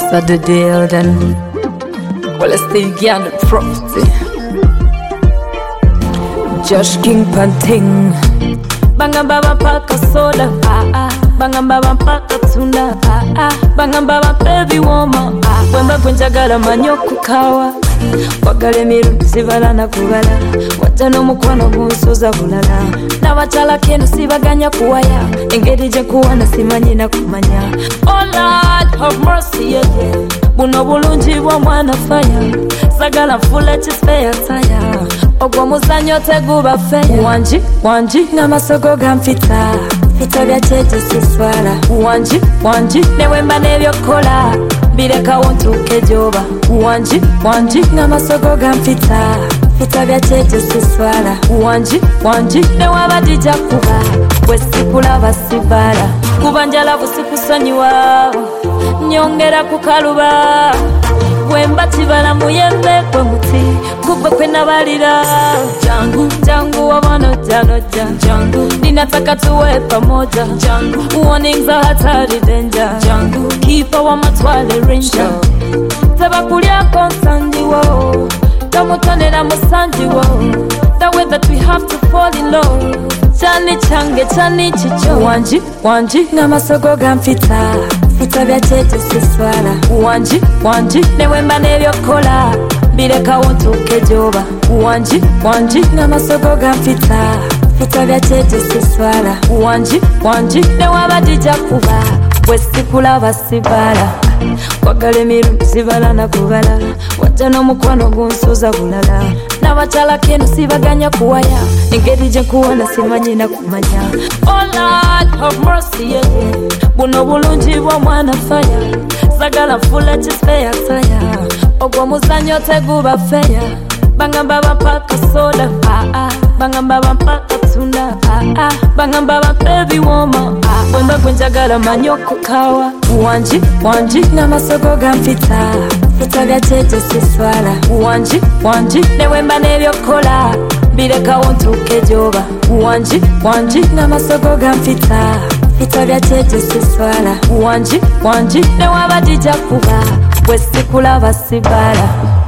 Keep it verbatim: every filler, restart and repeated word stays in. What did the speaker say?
So the deal then. Well, I stay again the property. Josh King Panting. Bangamba mpaka soda, ah ah. Bangamba mpaka tunda, ah ah. Bangamba baby woman, ah. Wemba kwenjagala manyo kukawa. Wagale mirundi sibala na kubala. Watano mukwano gunsoza bulala. Na wachala keno sibaganya kuwaya. Engeri je kuwana simanyi na kumanya. Oh Lord, have mercy, yeah, yeah. Buno bulungi bwa mwana fire. Sagala fule chispeya taya. Ogwa muzanyo teguba feya. Wanji, wanji, nga masogo gamfita. Fita bya cheche siswala. Wanji, wanji, newemba nebyo kola. Bireka wontuke joba. Wanji, wanji, nga masogo gamfita. Fita bya cheche siswala. Wanji, wanji, newaba dija kuba. Wesikula basibala. Kubanjala busikusonyiwa. Nyongera kukaluba. Wemba chibala muyembe kwe muti. Kubwa kwe nabalira. Jangu, jangu wabano jano jangu. Ninataka tuwe pamoja. Jangu, warnings are hatari danger. Jangu, kipa wa matwale ranger. Teba kulia konsanji wo. Tamutonera musanji wo. The way that we have to fall in love. Chani change, chani chicho. Wanji, wanji, nga masogo gamfita. Fita bya cheche siswala. Wanji, wanji, newemba nebyo kola. Bireka wontuke joba. Wanji, wanji, nga masogo gamfita. Fita bya cheche siswala. Wanji, wanji, newaba dija kuba. Wesikula basibala. Wagale mirundi sibala na kubala. Watano mukwano gunsoza bulala. Na wachala keno sibaganya kuwaya. Engeri je kuwana simanyi na kumanya. Oh Lord, have mercy, yeah, yeah. Buno bulungi bwa mwana fire. Sagala fule chispeya taya. Ogwa muzanyo teguba feya. Bangamba mpaka soda, ah ah. Bangamba mpaka tunda, ah ah. Bangamba baby woman, ah. Wemba kwenjagala manyo kukawa. Wanji, wanji, nga masogo gamfita. Fita bya cheche siswala. Wanji, wanji, newemba nebyo kola. Bireka wontuke joba. Wanji, wanji, nga masogo gamfita. Fita bya cheche siswala. Wanji, wanji, newaba dija kuba. Wesikula basibala.